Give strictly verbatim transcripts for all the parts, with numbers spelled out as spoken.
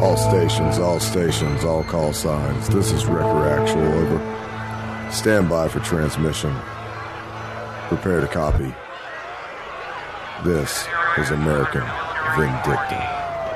All stations, all stations, all call signs. This is Wrecker Actual, over. Stand by for transmission. Prepare to copy. This is American Vindicta.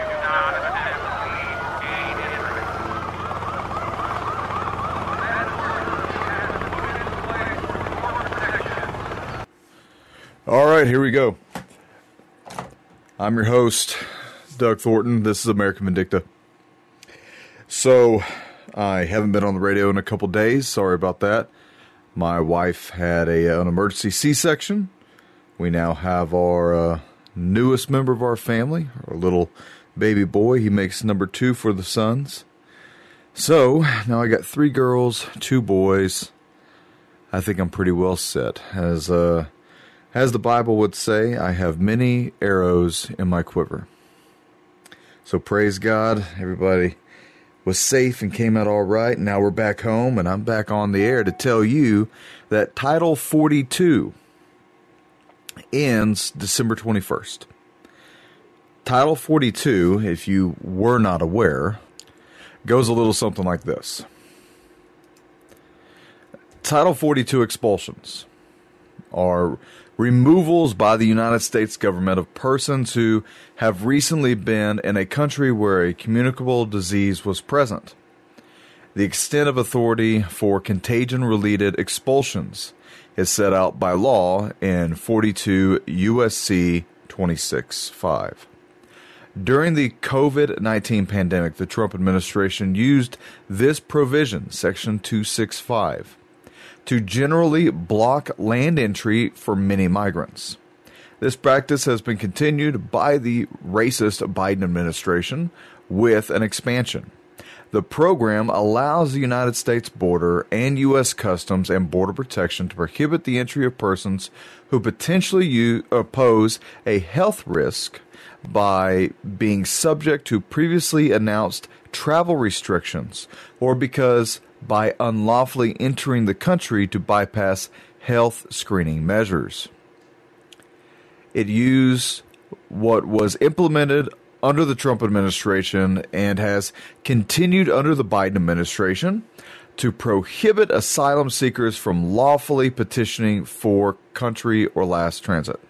All right, here we go. I'm your host, Doug Thornton. This is American Vindicta. So, I haven't been on the radio in a couple days. Sorry about that. My wife had a, an emergency C-section. We now have our uh, newest member of our family, our little baby boy. He makes number two for the sons. So, now I got three girls, two boys. I think I'm pretty well set. As, uh, as the Bible would say, I have many arrows in my quiver. So praise God, everybody was safe and came out all right. Now we're back home, and I'm back on the air to tell you that Title forty-two ends December twenty-first. Title forty-two, if you were not aware, goes a little something like this. Title forty-two expulsions are removals by the United States government of persons who have recently been in a country where a communicable disease was present. The extent of authority for contagion-related expulsions is set out by law in forty-two U S C twenty-six five. During the COVID nineteen pandemic, the Trump administration used this provision, Section two sixty-five, to generally block land entry for many migrants. This practice has been continued by the racist Biden administration with an expansion. The program allows the United States border and U S Customs and Border Protection to prohibit the entry of persons who potentially use, uh, pose a health risk by being subject to previously announced travel restrictions or because by unlawfully entering the country to bypass health screening measures. It used what was implemented under the Trump administration and has continued under the Biden administration to prohibit asylum seekers from lawfully petitioning for country or last transit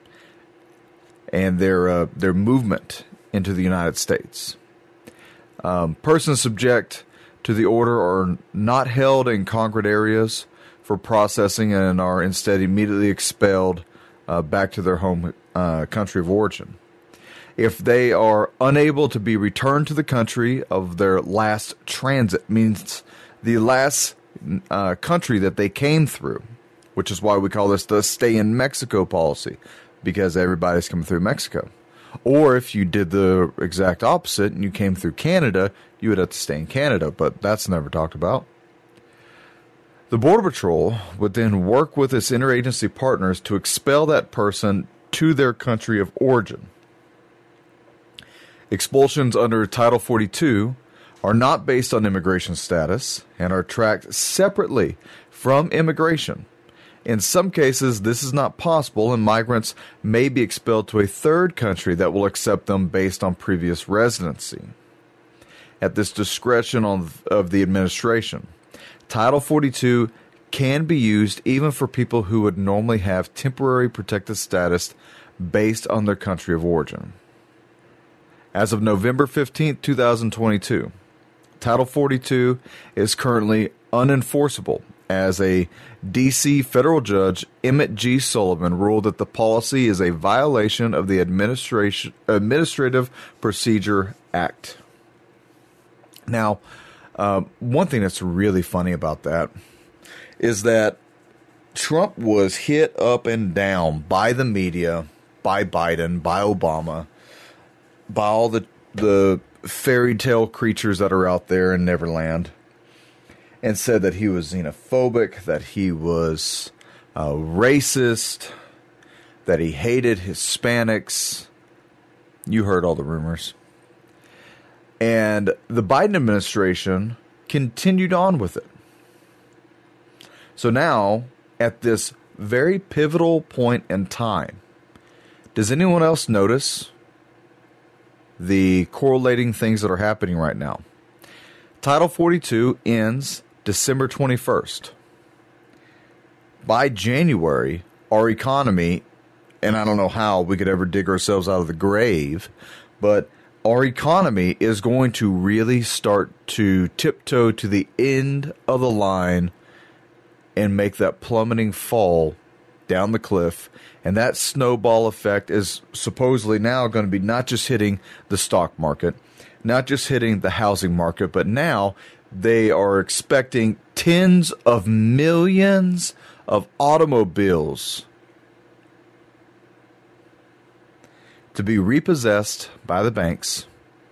and their uh, their movement into the United States. Um, persons subject to the order are not held in congregate areas for processing and are instead immediately expelled uh, back to their home uh, country of origin. If they are unable to be returned to the country of their last transit, means the last uh, country that they came through, which is why we call this the stay in Mexico policy, because everybody's coming through Mexico. Or if you did the exact opposite and you came through Canada, you would have to stay in Canada, but that's never talked about. The Border Patrol would then work with its interagency partners to expel that person to their country of origin. Expulsions under Title forty-two are not based on immigration status and are tracked separately from immigration. In some cases, this is not possible, and migrants may be expelled to a third country that will accept them based on previous residency. At this discretion of, of the administration, Title forty-two can be used even for people who would normally have temporary protected status based on their country of origin. As of November fifteenth, twenty twenty-two, Title forty-two is currently unenforceable, as a D C federal judge, Emmett G. Sullivan, ruled that the policy is a violation of the Administration Administrative Procedure Act. Now, uh, one thing that's really funny about that is that Trump was hit up and down by the media, by Biden, by Obama, by all the the fairy tale creatures that are out there in Neverland, and said that he was xenophobic, that he was uh, racist, that he hated Hispanics. You heard all the rumors. And the Biden administration continued on with it. So now, at this very pivotal point in time, does anyone else notice the correlating things that are happening right now. Title forty-two ends December twenty-first. By January, our economy, and I don't know how we could ever dig ourselves out of the grave, but our economy is going to really start to tiptoe to the end of the line and make that plummeting fall down the cliff. And that snowball effect is supposedly now going to be not just hitting the stock market, not just hitting the housing market, but now they are expecting tens of millions of automobiles to be repossessed by the banks.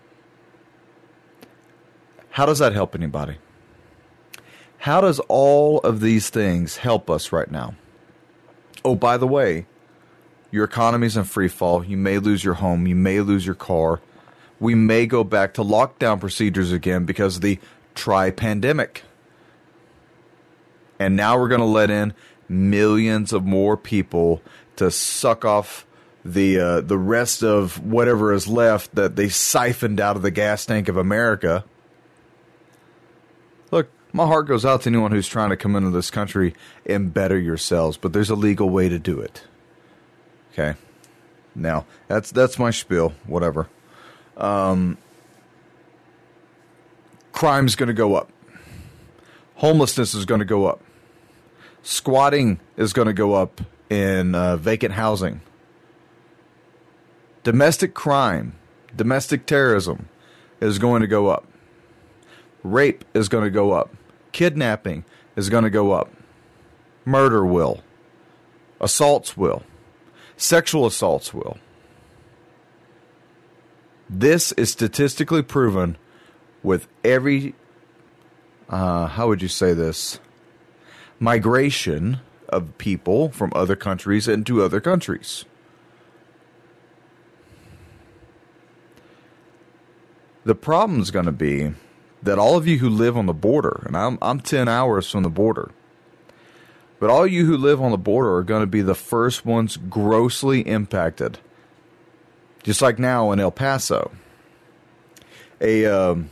How does that help anybody? How does all of these things help us right now? Oh, by the way, your economy's in free fall. You may lose your home. You may lose your car. We may go back to lockdown procedures again because of the tri-pandemic. And now we're going to let in millions of more people to suck off the uh, the rest of whatever is left that they siphoned out of the gas tank of America. Look, my heart goes out to anyone who's trying to come into this country and better yourselves, but there's a legal way to do it. Okay? Now, that's that's my spiel, whatever. Um, crime's going to go up. Homelessness is going to go up. Squatting is going to go up in uh, vacant housing. Domestic crime, domestic terrorism is going to go up. Rape is going to go up. Kidnapping is going to go up. Murder will. Assaults will. Sexual assaults will. This is statistically proven with every, uh, how would you say this? Migration of people from other countries into other countries. The problem is going to be that all of you who live on the border, and I'm I'm ten hours from the border, but all you who live on the border are going to be the first ones grossly impacted. Just like now in El Paso. A um,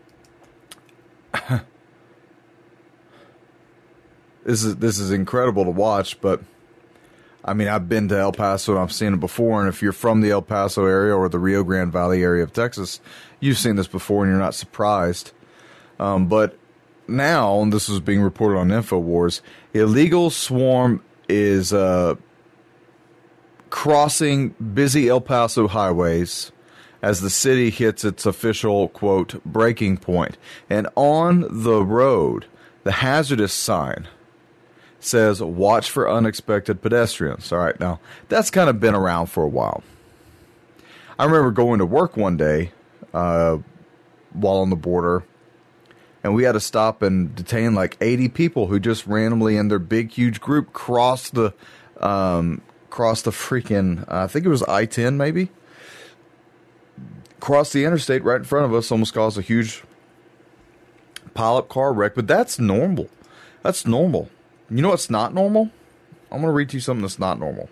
this is this is incredible to watch, but I mean, I've been to El Paso and I've seen it before, and if you're from the El Paso area or the Rio Grande Valley area of Texas, you've seen this before and you're not surprised. Um, but now, and this is being reported on InfoWars, illegal swarm is uh, crossing busy El Paso highways as the city hits its official, quote, breaking point. And on the road, the hazardous sign says, watch for unexpected pedestrians. All right, now, that's kind of been around for a while. I remember going to work one day uh, while on the border, and we had to stop and detain like eighty people who just randomly in their big, huge group crossed the, um, crossed the freaking, uh, I think it was I ten maybe, crossed the interstate right in front of us, almost caused a huge pile-up car wreck. But that's normal. That's normal. You know what's not normal? I'm going to read to you something that's not normal.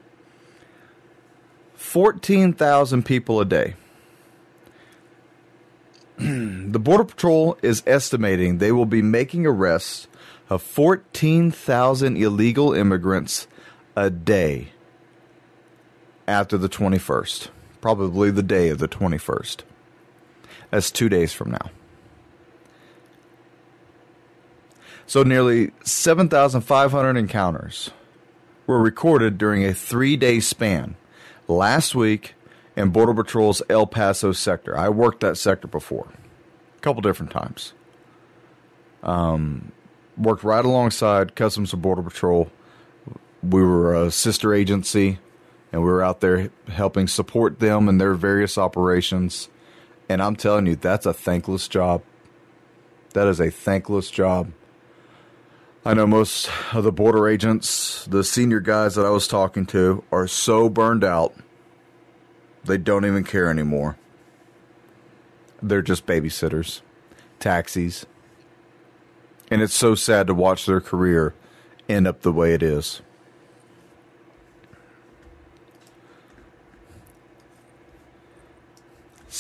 fourteen thousand people a day. The Border Patrol is estimating they will be making arrests of fourteen thousand illegal immigrants a day after the twenty-first. Probably the day of the twenty-first. That's two days from now. So nearly seven thousand five hundred encounters were recorded during a three-day span last week in Border Patrol's El Paso sector. I worked that sector before, a couple different times. Um, worked right alongside Customs and Border Patrol. We were a sister agency, and we were out there helping support them in their various operations. And I'm telling you, that's a thankless job. That is a thankless job. I know most of the border agents, the senior guys that I was talking to, are so burned out, they don't even care anymore. They're just babysitters, taxis. And it's so sad to watch their career end up the way it is.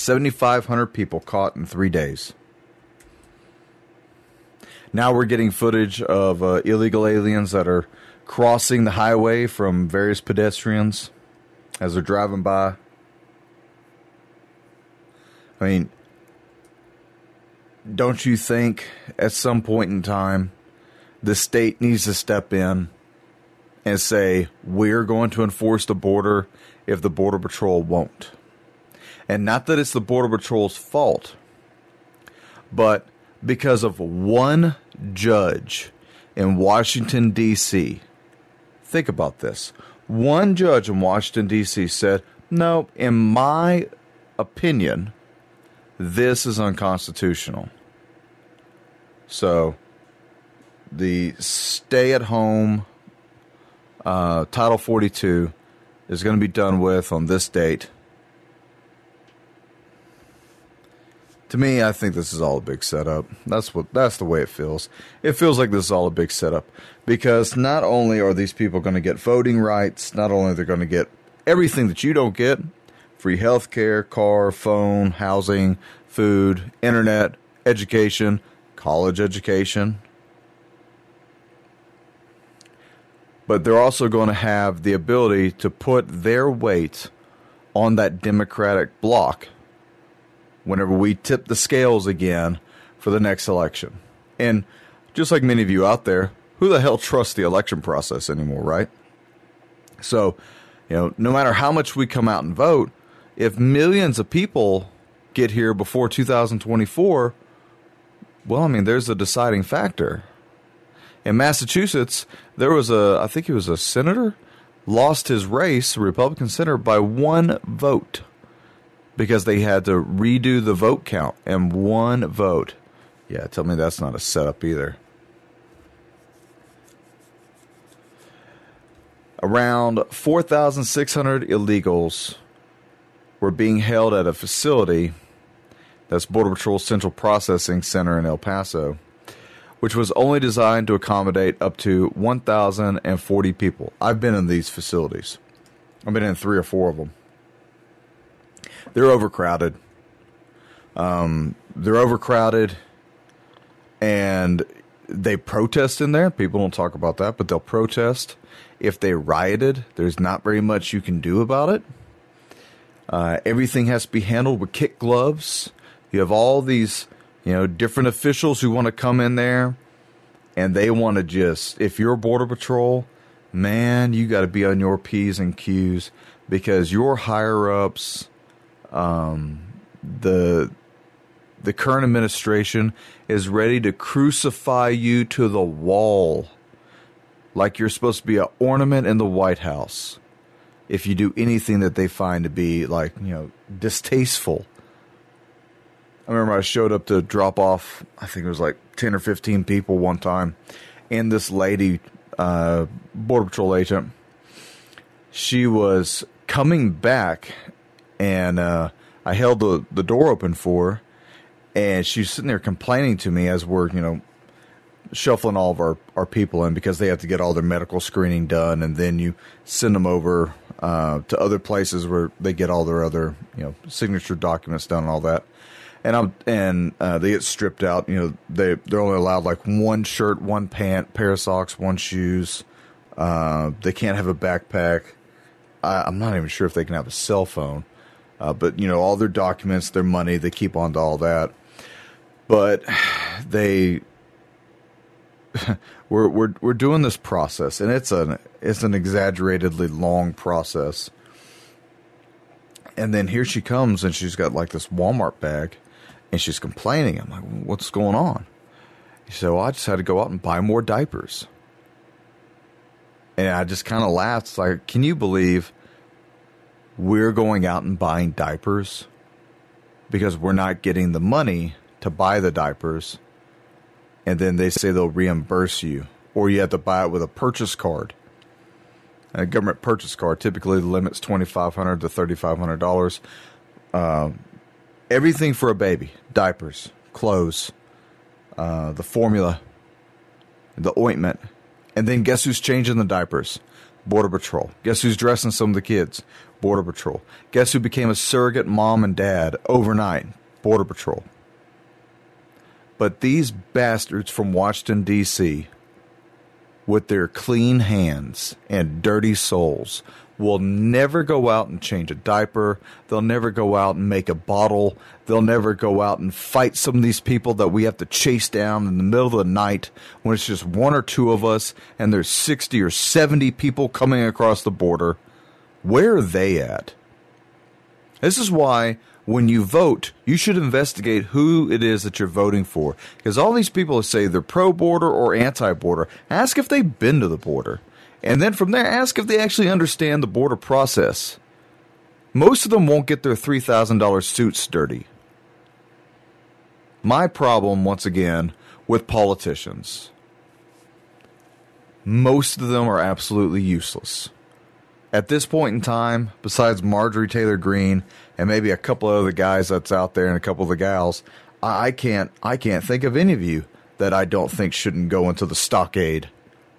seventy-five hundred people caught in three days. Now we're getting footage of uh, illegal aliens that are crossing the highway from various pedestrians as they're driving by. I mean, don't you think at some point in time the state needs to step in and say, we're going to enforce the border if the Border Patrol won't? And not that it's the Border Patrol's fault, but because of one judge in Washington, D C Think about this. One judge in Washington, D C said, no, in my opinion, this is unconstitutional. So the stay-at-home uh, Title forty-two is going to be done with on this date. To me, I think this is all a big setup. That's what that's the way it feels. It feels like this is all a big setup because not only are these people going to get voting rights, not only are they going to get everything that you don't get, free health care, car, phone, housing, food, internet, education, college education, but they're also going to have the ability to put their weight on that Democratic bloc whenever we tip the scales again for the next election. And just like many of you out there, who the hell trusts the election process anymore, right? So, you know, no matter how much we come out and vote, if millions of people get here before two thousand twenty-four, well, I mean, there's a deciding factor. In Massachusetts, there was a, I think he was a senator, lost his race, a Republican senator, by one vote. Because they had to redo the vote count and one vote. Yeah, tell me that's not a setup either. Around four thousand six hundred illegals were being held at a facility that's Border Patrol Central Processing Center in El Paso, which was only designed to accommodate up to one thousand forty people. I've been in these facilities. I've been in three or four of them. They're overcrowded. Um, they're overcrowded, and they protest in there. People don't talk about that, but they'll protest. If they rioted, there's not very much you can do about it. Uh, everything has to be handled with kid gloves. You have all these, you know, different officials who want to come in there, and they want to just, if you're Border Patrol, man, you got to be on your P's and Q's because your higher-ups, Um, the the current administration is ready to crucify you to the wall like you're supposed to be an ornament in the White House if you do anything that they find to be, like, you know, distasteful. I remember I showed up to drop off, I think it was like ten or fifteen people one time, and this lady, uh, Border Patrol agent, she was coming back. And uh, I held the, the door open for her, and she's sitting there complaining to me as we're, you know, shuffling all of our, our people in because they have to get all their medical screening done, and then you send them over uh, to other places where they get all their other, you know, signature documents done and all that. And I'm and uh, they get stripped out. You know, they they're only allowed like one shirt, one pant, pair of socks, one shoes. Uh, they can't have a backpack. I, I'm not even sure if they can have a cell phone. Uh, but, you know, all their documents, their money, they keep on to all that. But they, we're we're we're doing this process, and it's an it's an exaggeratedly long process. And then here she comes, and she's got like this Walmart bag, and she's complaining. I'm like, what's going on? She said, well, I just had to go out and buy more diapers. And I just kind of laughed. It's like, can you believe we're going out and buying diapers because we're not getting the money to buy the diapers, and then they say they'll reimburse you, or you have to buy it with a purchase card. And a government purchase card typically limits twenty-five hundred dollars to thirty-five hundred dollars. Uh, everything for a baby: diapers, clothes, uh, the formula, the ointment, and then guess who's changing the diapers? Border Patrol. Guess who's dressing some of the kids? Border Patrol. Guess who became a surrogate mom and dad overnight? Border Patrol. But these bastards from Washington, D C, with their clean hands and dirty souls, will never go out and change a diaper. They'll never go out and make a bottle. They'll never go out and fight some of these people that we have to chase down in the middle of the night when it's just one or two of us and there's sixty or seventy people coming across the border. Where are they at? This is why when you vote, you should investigate who it is that you're voting for. Because all these people say they're pro-border or anti-border. Ask if they've been to the border. And then from there, ask if they actually understand the border process. Most of them won't get their three thousand dollars suits dirty. My problem, once again, with politicians. Most of them are absolutely useless. At this point in time, besides Marjorie Taylor Greene and maybe a couple of other guys that's out there and a couple of the gals, I can't, I can't think of any of you that I don't think shouldn't go into the stockade.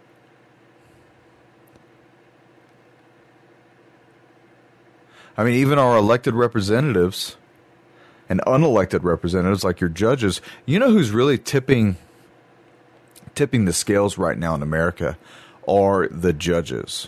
I mean, even our elected representatives and unelected representatives, like your judges, you know who's really tipping tipping the scales right now in America are the judges.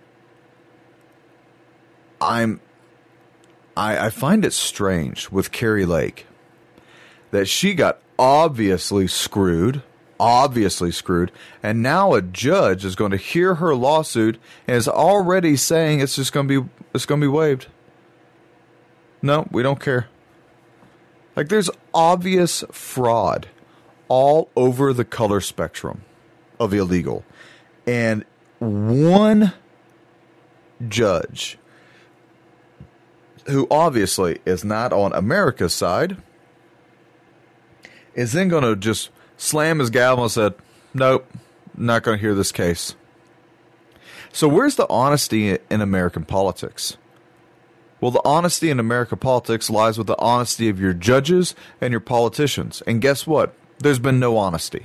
I'm, I, I find it strange with Kari Lake that she got obviously screwed, obviously screwed, and now a judge is going to hear her lawsuit and is already saying it's just going to be it's going to be waived. No, we don't care. Like, there's obvious fraud all over the color spectrum of illegal. And one judge who obviously is not on America's side is then going to just slam his gavel and said, nope, not going to hear this case. So where's the honesty in American politics? Well, the honesty in American politics lies with the honesty of your judges and your politicians. And guess what? There's been no honesty.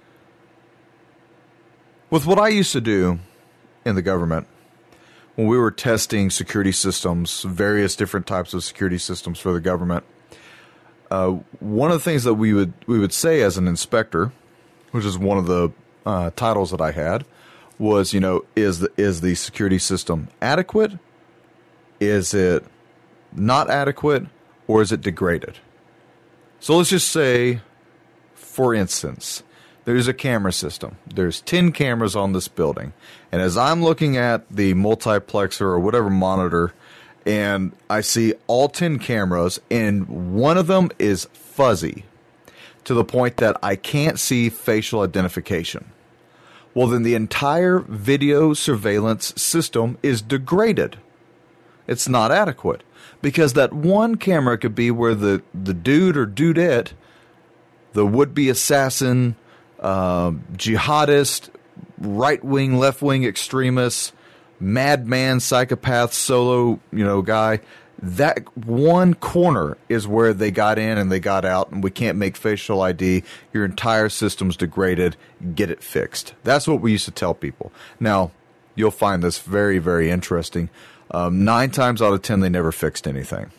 With what I used to do in the government, when we were testing security systems, various different types of security systems for the government, uh, one of the things that we would we would say as an inspector, which is one of the uh, titles that I had, was, you know, is the is the security system adequate? Is it not adequate, or is it degraded? So let's just say, for instance, there's a camera system. There's ten cameras on this building. And as I'm looking at the multiplexer or whatever monitor, and I see all ten cameras, and one of them is fuzzy to the point that I can't see facial identification. Well, then the entire video surveillance system is degraded. It's not adequate, because that one camera could be where the, the dude or dudette, the would-be assassin, uh, jihadist, right-wing, left-wing extremist, madman, psychopath, solo, you know, guy, that one corner is where they got in and they got out, and we can't make facial I D. Your entire system's degraded. Get it fixed. That's what we used to tell people. Now, you'll find this very, very interesting. Um, nine times out of ten, they never fixed anything.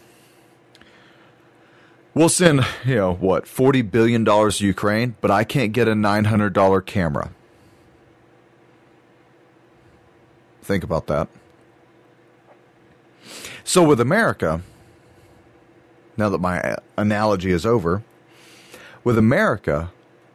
We'll send, you know, what, forty billion dollars to Ukraine, but I can't get a nine hundred dollars camera. Think about that. So with America, now that my analogy is over, with America,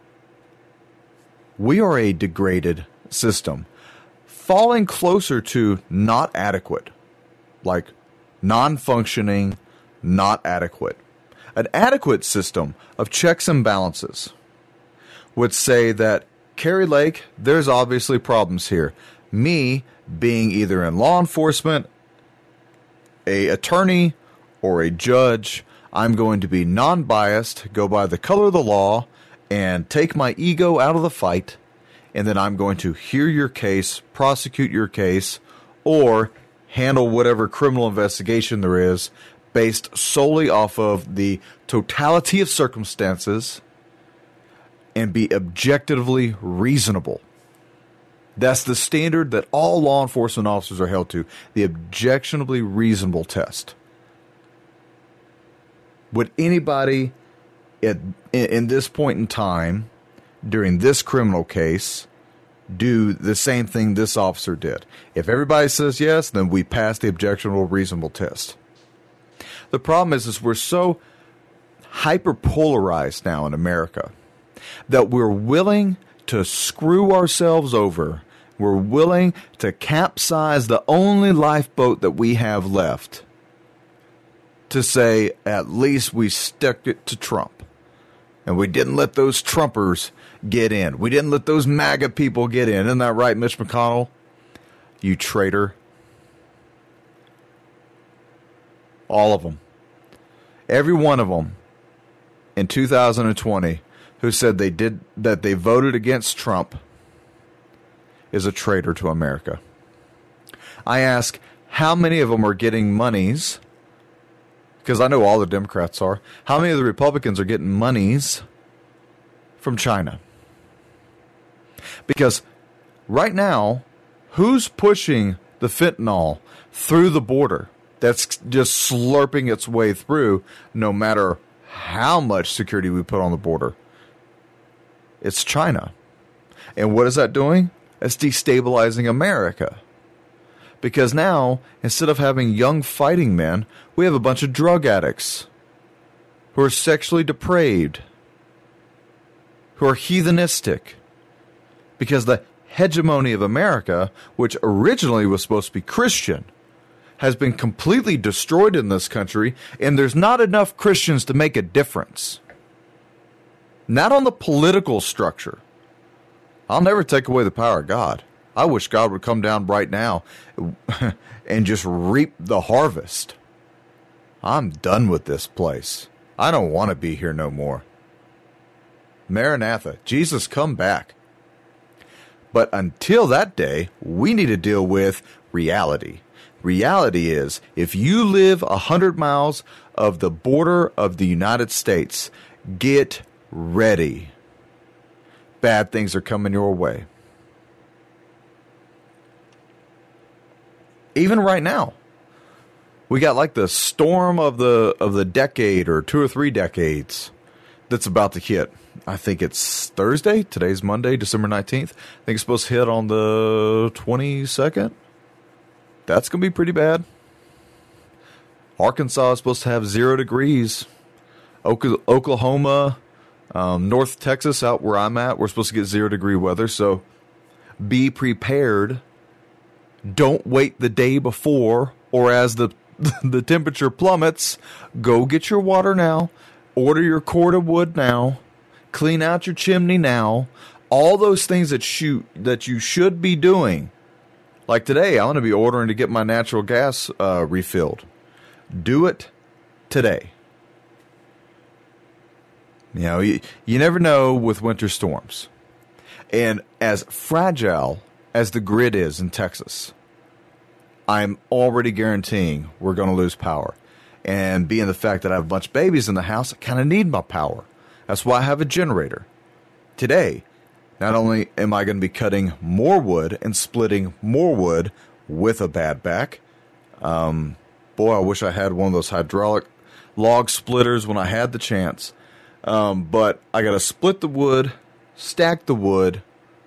we are a degraded system, falling closer to not adequate. Like non-functioning, not adequate. An adequate system of checks and balances would say that, Kari Lake, there's obviously problems here. Me, being either in law enforcement, a attorney, or a judge, I'm going to be non-biased, go by the color of the law, and take my ego out of the fight, and then I'm going to hear your case, prosecute your case, or handle whatever criminal investigation there is based solely off of the totality of circumstances and be objectively reasonable. That's the standard that all law enforcement officers are held to, the objectionably reasonable test. Would anybody at in this point in time, during this criminal case, do the same thing this officer did? If everybody says yes, then we pass the objectionable reasonable test. The problem is, is we're so hyperpolarized now in America that we're willing to screw ourselves over. We're willing to capsize the only lifeboat that we have left to say, at least we stuck it to Trump. And we didn't let those Trumpers get in. We didn't let those MAGA people get in. Isn't that right, Mitch McConnell? You traitor. All of them. Every one of them in two thousand twenty who said they did that they voted against Trump is a traitor to America. I ask, how many of them are getting monies? Because I know all the Democrats are. How many of the Republicans are getting monies from China? Because right now, who's pushing the fentanyl through the border that's just slurping its way through no matter how much security we put on the border? It's China. And what is that doing? It's destabilizing America. Because now, instead of having young fighting men, we have a bunch of drug addicts who are sexually depraved, who are heathenistic. Because the hegemony of America, which originally was supposed to be Christian, has been completely destroyed in this country, and there's not enough Christians to make a difference. Not on the political structure. I'll never take away the power of God. I wish God would come down right now and just reap the harvest. I'm done with this place. I don't want to be here no more. Maranatha, Jesus, come back. But until that day, we need to deal with reality. Reality is, if you live one hundred miles of the border of the United States, get ready. Bad things are coming your way. Even right now, we got like the storm of the of the decade or two or three decades that's about to hit. I think it's Thursday. Today's Monday, December nineteenth. I think it's supposed to hit on the twenty-second. That's going to be pretty bad. Arkansas is supposed to have zero degrees. Oklahoma, um, North Texas, out where I'm at, we're supposed to get zero degree weather. So be prepared. Don't wait the day before, or as the the temperature plummets, go get your water now. Order your cord of wood now. Clean out your chimney now. All those things that you, that you should be doing. Like today, I'm going to be ordering to get my natural gas uh, refilled. Do it today. You know, you, you never know with winter storms. And as fragile as the grid is in Texas, I'm already guaranteeing we're going to lose power. And being the fact that I have a bunch of babies in the house, I kind of need my power. That's why I have a generator. Today, not only am I going to be cutting more wood and splitting more wood with a bad back, um, boy, I wish I had one of those hydraulic log splitters when I had the chance. Um, but I got to split the wood, stack the wood.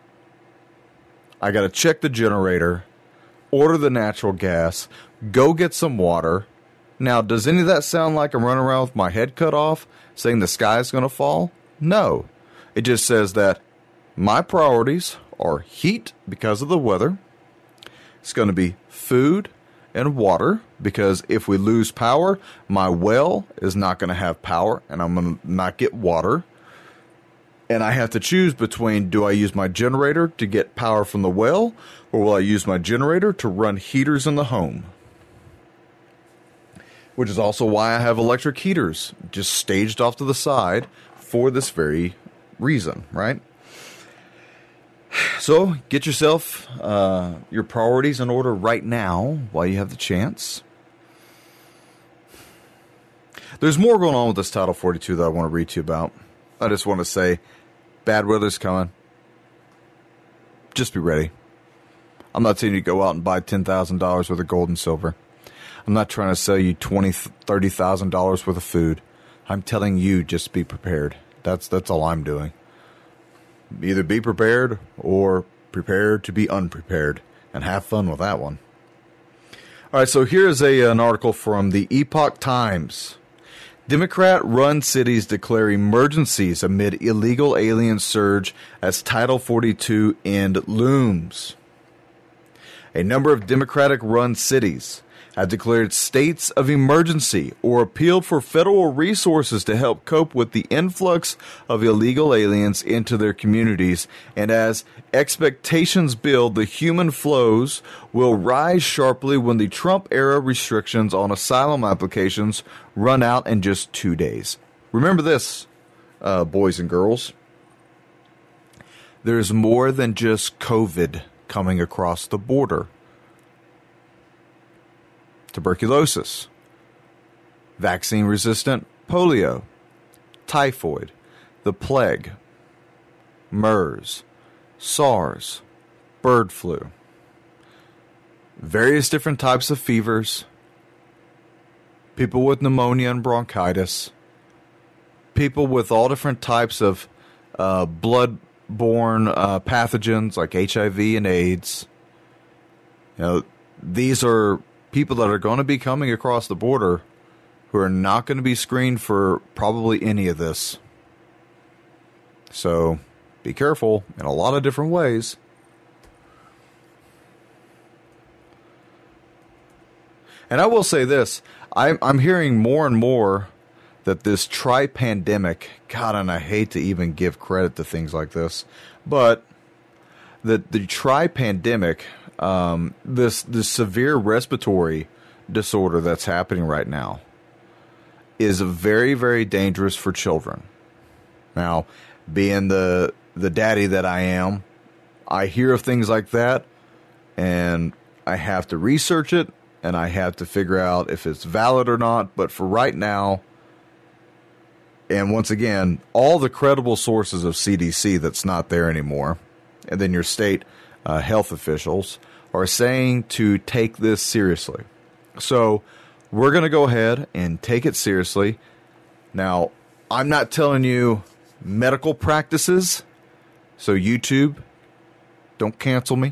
I got to check the generator, order the natural gas, go get some water. Now, does any of that sound like I'm running around with my head cut off, saying the sky's going to fall? No. It just says that my priorities are heat because of the weather. It's going to be food and water, because if we lose power, my well is not going to have power, and I'm going to not get water. And I have to choose between, do I use my generator to get power from the well, or will I use my generator to run heaters in the home? Which is also why I have electric heaters just staged off to the side for this very reason, right? So get yourself uh, your priorities in order right now while you have the chance. There's more going on with this Title forty-two that I want to read to you about. I just want to say, bad weather's coming. Just be ready. I'm not telling you to go out and buy ten thousand dollars worth of gold and silver. I'm not trying to sell you twenty thousand dollars, thirty thousand dollars worth of food. I'm telling you, just be prepared. That's that's all I'm doing. Either be prepared or prepare to be unprepared, and have fun with that one. All right, so here's a an article from the Epoch Times. Democrat-run cities declare emergencies amid illegal alien surge as Title forty-two end looms. A number of Democratic-run cities have declared states of emergency or appealed for federal resources to help cope with the influx of illegal aliens into their communities. And as expectations build, the human flows will rise sharply when the Trump-era restrictions on asylum applications run out in just two days. Remember this, uh, boys and girls. There's more than just COVID coming across the border. Tuberculosis, vaccine-resistant polio, typhoid, the plague, MERS, SARS, bird flu, various different types of fevers, people with pneumonia and bronchitis, people with all different types of uh, blood-borne uh, pathogens like H I V and AIDS. You know, these are people that are going to be coming across the border who are not going to be screened for probably any of this. So be careful in a lot of different ways. And I will say this, I'm, I'm hearing more and more that this tri-pandemic, God, and I hate to even give credit to things like this, but that the tri-pandemic, Um, this this severe respiratory disorder that's happening right now is very, very dangerous for children. Now, being the the daddy that I am, I hear of things like that, and I have to research it, and I have to figure out if it's valid or not. But for right now, and once again, all the credible sources of C D C that's not there anymore, and then your state uh, health officials are saying to take this seriously. So we're going to go ahead and take it seriously. Now, I'm not telling you medical practices, so YouTube, don't cancel me.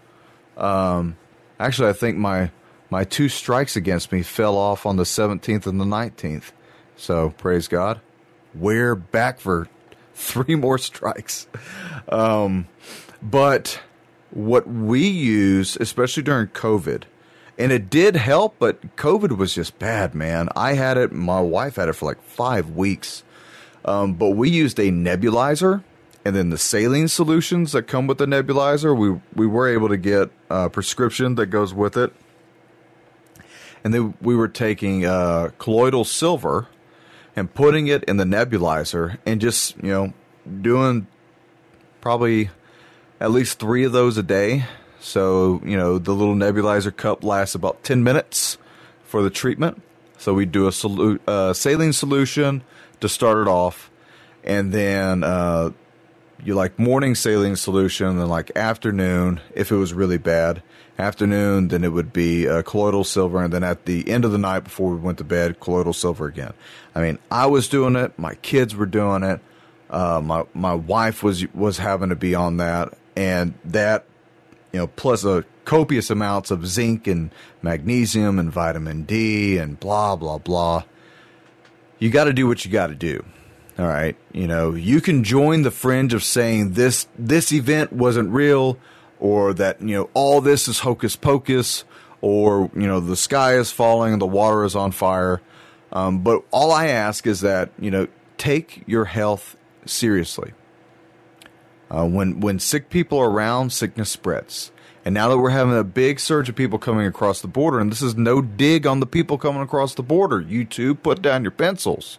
Um, actually, I think my my two strikes against me fell off on the seventeenth and the nineteenth. So praise God. We're back for three more strikes. Um, but what we use, especially during COVID, and it did help, but COVID was just bad, man. I had it, my wife had it for like five weeks. Um, but we used a nebulizer, and then the saline solutions that come with the nebulizer, we, we were able to get a prescription that goes with it. And then we were taking uh, colloidal silver and putting it in the nebulizer and just, you know, doing probably at least three of those a day. So, you know, the little nebulizer cup lasts about ten minutes for the treatment. So we do a solu- uh, saline solution to start it off. And then uh, you like morning saline solution, and then like afternoon, if it was really bad. Afternoon, then it would be uh, colloidal silver. And then at the end of the night before we went to bed, colloidal silver again. I mean, I was doing it. My kids were doing it. Uh, my, my wife was was having to be on that. And that, you know, plus a copious amounts of zinc and magnesium and vitamin D and blah, blah, blah. You got to do what you got to do. All right. You know, you can join the fringe of saying this, this event wasn't real, or that, you know, all this is hocus pocus, or, you know, the sky is falling and the water is on fire. Um, but all I ask is that, you know, take your health seriously. Uh, when when sick people are around, sickness spreads. And now that we're having a big surge of people coming across the border, and this is no dig on the people coming across the border, you two, put down your pencils.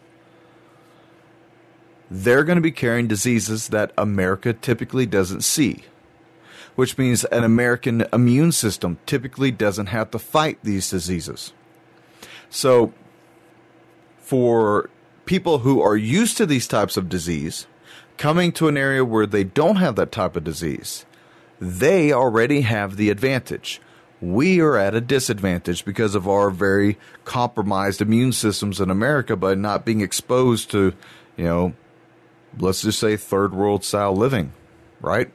They're going to be carrying diseases that America typically doesn't see, which means an American immune system typically doesn't have to fight these diseases. So for people who are used to these types of disease, coming to an area where they don't have that type of disease, They already have the advantage. We are at a disadvantage because of our very compromised immune systems in America by not being exposed to, you know, let's just say third world style living, right?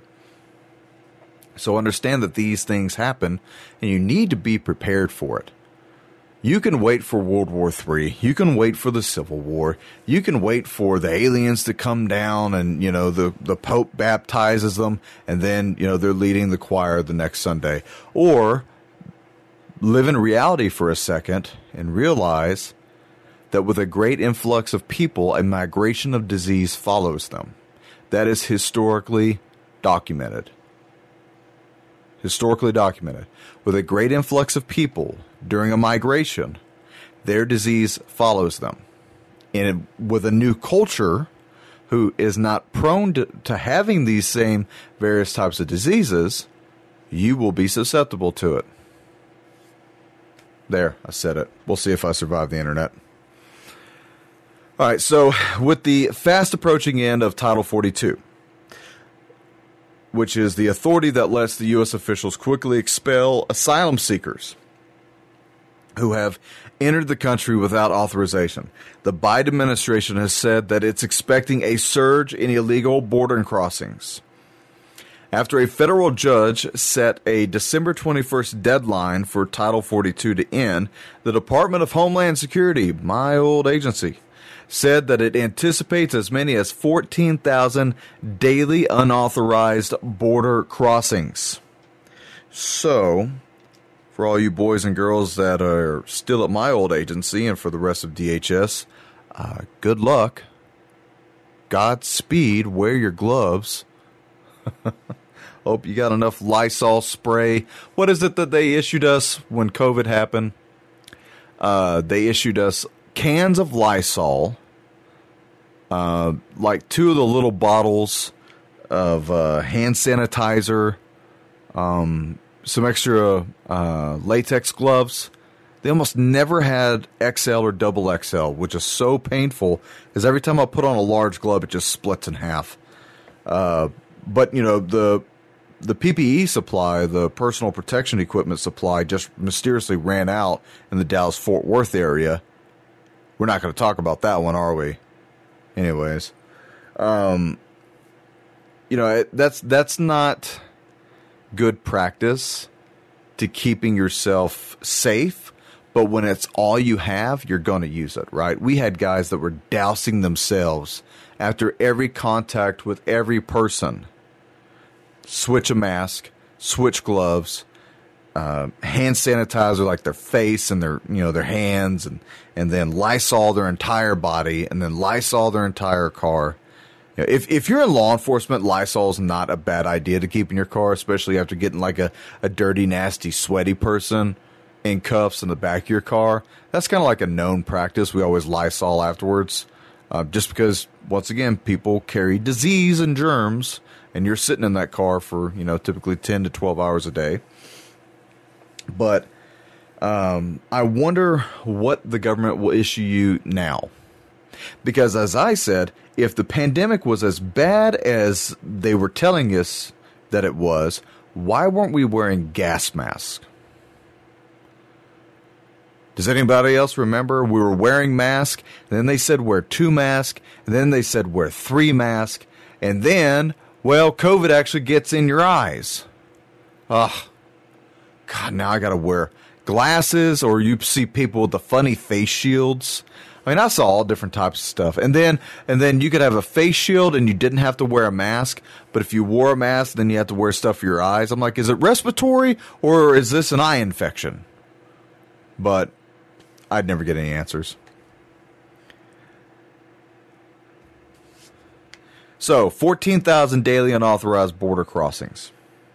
So understand that these things happen and you need to be prepared for it. You can wait for World War Three. You can wait for the Civil War. You can wait for the aliens to come down and, you know, the, the Pope baptizes them and then, you know, they're leading the choir the next Sunday. Or live in reality for a second and realize that with a great influx of people, a migration of disease follows them. That is historically documented. Historically documented. With a great influx of people during a migration, their disease follows them. And with a new culture who is not prone to, to having these same various types of diseases, you will be susceptible to it. There, I said it. We'll see if I survive the internet. All right, so with the fast approaching end of Title forty-two, which is the authority that lets the U S officials quickly expel asylum seekers who have entered the country without authorization, the Biden administration has said that it's expecting a surge in illegal border crossings. After a federal judge set a December twenty-first deadline for Title forty-two to end, the Department of Homeland Security, my old agency, said that it anticipates as many as fourteen thousand daily unauthorized border crossings. So, for all you boys and girls that are still at my old agency and for the rest of D H S, uh, good luck. Godspeed. Wear your gloves. Hope you got enough Lysol spray. What is it that they issued us when COVID happened? Uh, they issued us cans of Lysol, uh, like two of the little bottles of uh, hand sanitizer, um, some extra uh, latex gloves. They almost never had X L or double X L, which is so painful because every time I put on a large glove, it just splits in half. Uh, but, you know, the the P P E supply, the personal protection equipment supply, just mysteriously ran out in the Dallas-Fort Worth area. We're not going to talk about that one, are we? Anyways, um, you know, it, that's that's not good practice to keeping yourself safe. But when it's all you have, you're going to use it, right? We had guys that were dousing themselves after every contact with every person. Switch a mask, switch gloves, uh, hand sanitizer like their face and their, you know, their hands, and, and then Lysol their entire body, and then Lysol their entire car. You know, if if you're in law enforcement, Lysol is not a bad idea to keep in your car, especially after getting like a, a dirty, nasty, sweaty person in cuffs in the back of your car. That's kind of like a known practice. We always Lysol afterwards, uh, just because, once again, people carry disease and germs, and you're sitting in that car for, you know, typically ten to twelve hours a day. But um, I wonder what the government will issue you now. Because as I said, if the pandemic was as bad as they were telling us that it was, why weren't we wearing gas masks? Does anybody else remember? We were wearing masks, and then they said wear two masks, and then they said wear three masks, and then, well, COVID actually gets in your eyes. Ugh. God, now I got to wear glasses, or you see people with the funny face shields. I mean, I saw all different types of stuff. And then and then you could have a face shield and you didn't have to wear a mask. But if you wore a mask, then you have to wear stuff for your eyes. I'm like, is it respiratory or is this an eye infection? But I'd never get any answers. So, fourteen thousand daily unauthorized border crossings.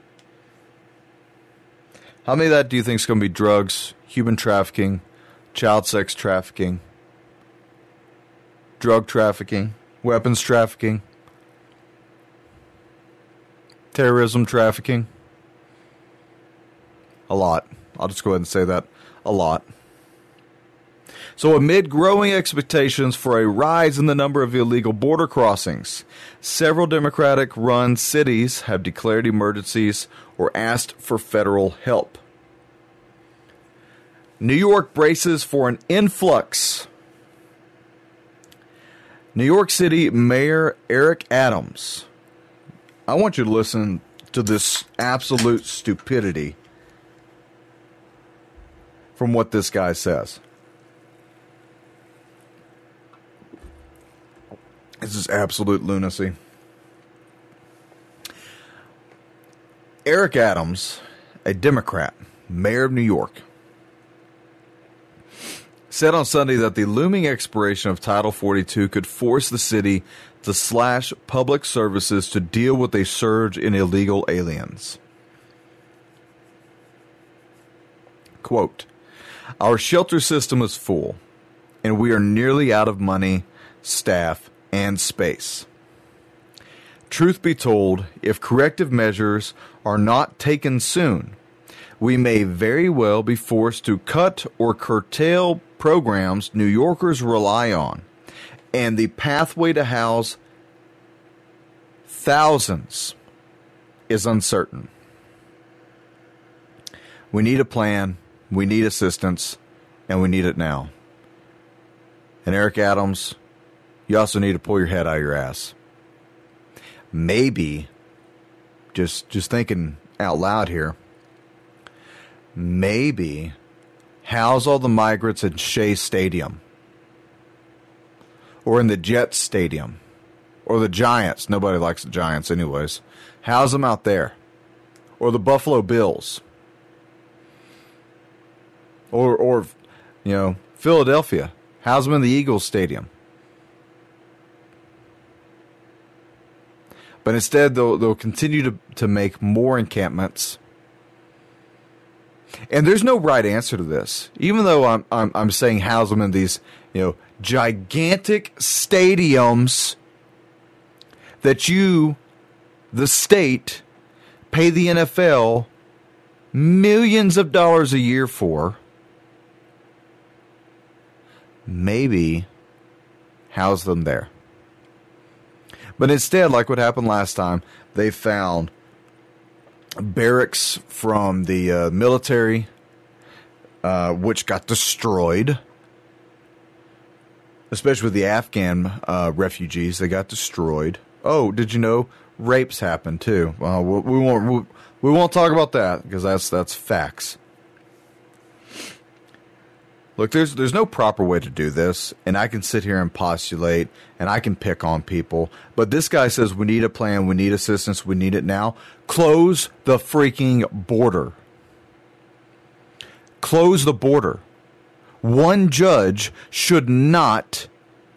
How many of that do you think is going to be drugs, human trafficking, child sex trafficking, drug trafficking, weapons trafficking, terrorism trafficking? A lot. I'll just go ahead and say that. A lot. So amid growing expectations for a rise in the number of illegal border crossings, several Democratic-run cities have declared emergencies or asked for federal help. New York braces for an influx. New York City Mayor Eric Adams. I want you to listen to this absolute stupidity from what this guy says. This is absolute lunacy. Eric Adams, a Democrat, mayor of New York, said on Sunday that the looming expiration of Title forty-two could force the city to slash public services to deal with a surge in illegal aliens. Quote, "Our shelter system is full, and we are nearly out of money, staff, and space. Truth be told, if corrective measures are not taken soon, we may very well be forced to cut or curtail programs New Yorkers rely on, and the pathway to house thousands is uncertain. We need a plan, we need assistance, and we need it now. And Eric Adams, you also need to pull your head out of your ass. Maybe, just just thinking out loud here, maybe house all the migrants in Shea Stadium, or in the Jets Stadium, or the Giants. Nobody likes the Giants anyways. House them out there. Or the Buffalo Bills. Or, or you know, Philadelphia. House them in the Eagles Stadium. But instead, they'll, they'll continue to, to make more encampments. And there's no right answer to this. Even though I'm, I'm, I'm saying house them in these, you know, gigantic stadiums that you, the state, pay the N F L millions of dollars a year for. Maybe house them there. But instead, like what happened last time, they found barracks from the uh, military, uh, which got destroyed. Especially with the Afghan uh, refugees, they got destroyed. Oh, did you know rapes happened too? Well, we won't we, we won't talk about that because that's that's facts. Look, there's there's no proper way to do this, and I can sit here and postulate, and I can pick on people, but this guy says we need a plan, we need assistance, we need it now. Close the freaking border. Close the border. One judge should not,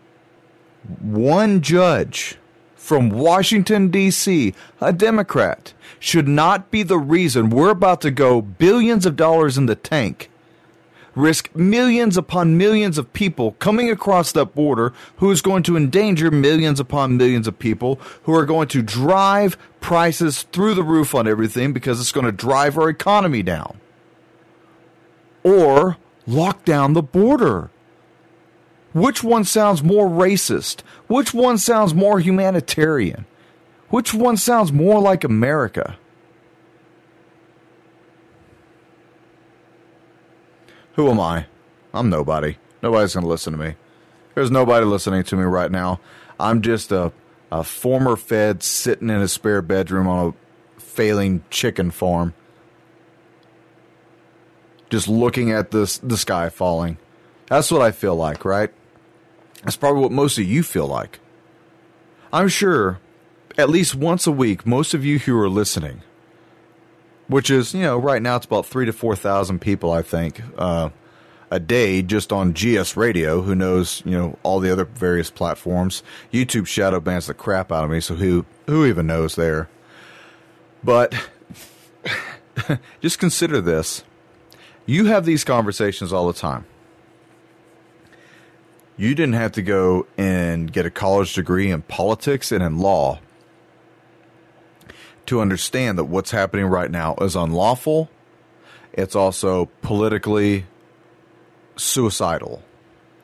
one judge from Washington, D C, a Democrat, should not be the reason we're about to go billions of dollars in the tank, risk millions upon millions of people coming across that border who is going to endanger millions upon millions of people who are going to drive prices through the roof on everything because it's going to drive our economy down. Or lock down the border. Which one sounds more racist? Which one sounds more humanitarian? Which one sounds more like America? Who am I? I'm nobody. Nobody's going to listen to me. There's nobody listening to me right now. I'm just a, a former Fed sitting in a spare bedroom on a failing chicken farm. Just looking at this, the sky falling. That's what I feel like, right? That's probably what most of you feel like. I'm sure at least once a week, most of you who are listening, which is, you know, right now it's about three to four thousand people, I think, uh, a day just on G S Radio. Who knows, you know, all the other various platforms. YouTube shadow bans the crap out of me, so who who even knows there? But just consider this: you have these conversations all the time. You didn't have to go and get a college degree in politics and in law to understand that what's happening right now is unlawful. It's also politically suicidal.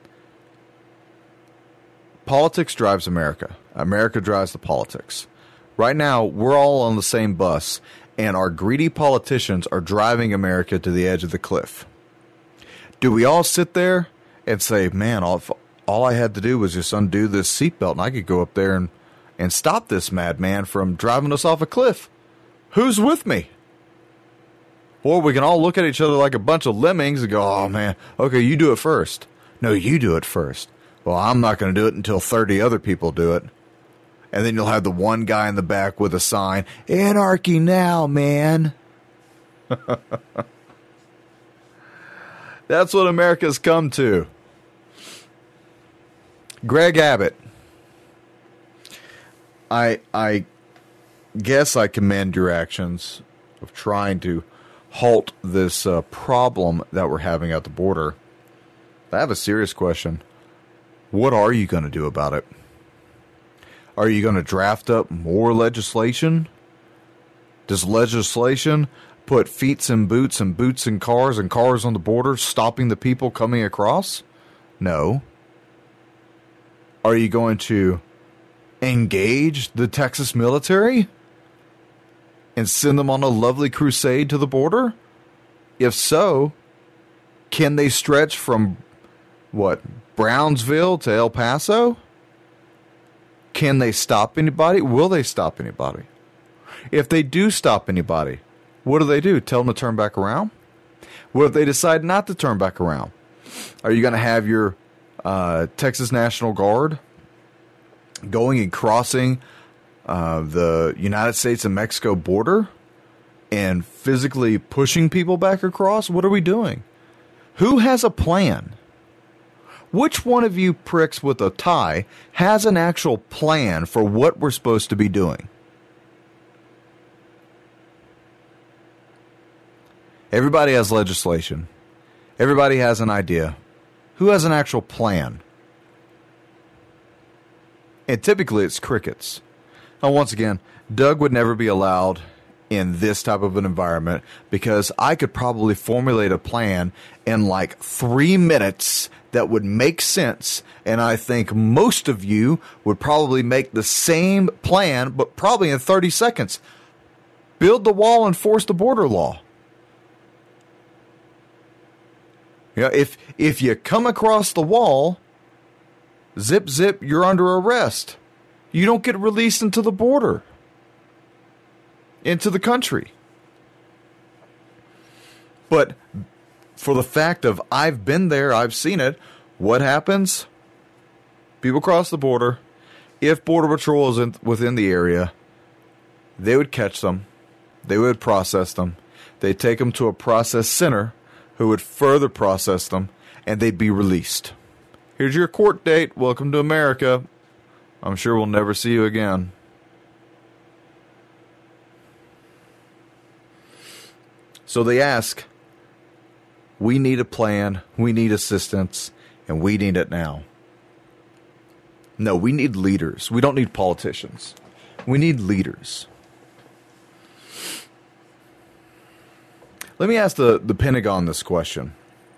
politics drives America. America drives the politics. Right now, we're all on the same bus, and our greedy politicians are driving America to the edge of the cliff. Do we all sit there and say, man, all, all I had to do was just undo this seatbelt, and I could go up there and, and stop this madman from driving us off a cliff? Who's with me? Or we can all look at each other like a bunch of lemmings and go, oh, man, okay, you do it first. No, you do it first. Well, I'm not going to do it until thirty other people do it. And then you'll have the one guy in the back with a sign, anarchy now, man. That's what America's come to. Greg Abbott. I I guess I commend your actions of trying to halt this uh, problem that we're having at the border. I have a serious question. What are you going to do about it? Are you going to draft up more legislation? Does legislation put feet in boots and boots in cars and cars on the border, stopping the people coming across? No. Are you going to engage the Texas military and send them on a lovely crusade to the border? If so, can they stretch from, what, Brownsville to El Paso? Can they stop anybody? Will they stop anybody? If they do stop anybody, what do they do? Tell them to turn back around? What if they decide not to turn back around? Are you going to have your uh, Texas National Guard going and crossing uh, the United States and Mexico border and physically pushing people back across? What are we doing? Who has a plan? Which one of you pricks with a tie has an actual plan for what we're supposed to be doing? Everybody has legislation. Everybody has an idea. Who has an actual plan? And typically it's crickets. Now, once again, Doug would never be allowed in this type of an environment because I could probably formulate a plan in like three minutes that would make sense, and I think most of you would probably make the same plan, but probably in thirty seconds. Build the wall and force the border law. You know, if if you come across the wall, zip zip, you're under arrest. You don't get released into the border, into the country. But for the fact of I've been there, I've seen it, what happens? People cross the border. If Border Patrol is in, within the area, they would catch them. They would process them. They'd take them to a process center who would further process them, and they'd be released. Here's your court date. Welcome to America. I'm sure we'll never see you again. So they ask, we need a plan, we need assistance, and we need it now. No, we need leaders. We don't need politicians. We need leaders. Let me ask the, the Pentagon this question.